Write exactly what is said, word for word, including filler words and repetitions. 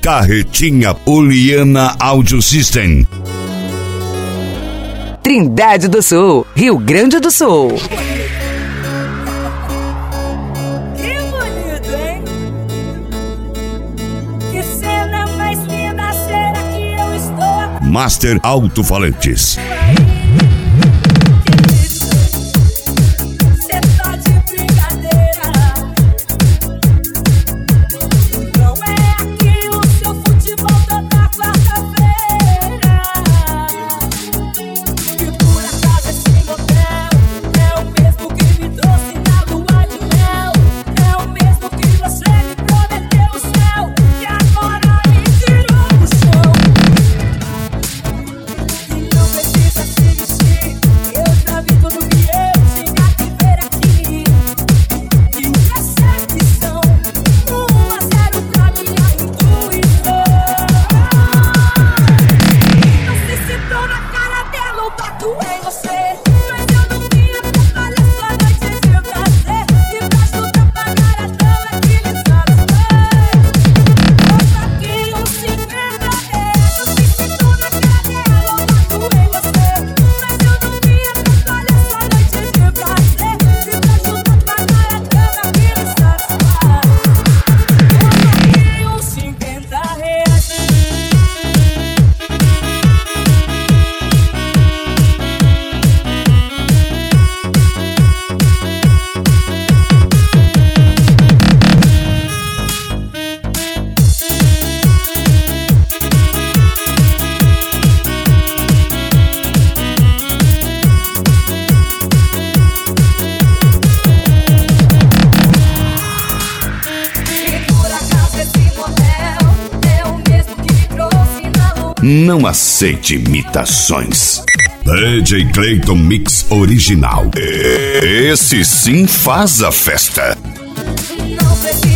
Carretinha Poliana Audio System. Trindade do Sul, Rio Grande do Sul. Que bonito, hein? Que cena mais linda, será que eu estou? Master Alto-Falantes. Não aceite imitações. D J Clayton Mix Original. Esse sim faz a festa. Não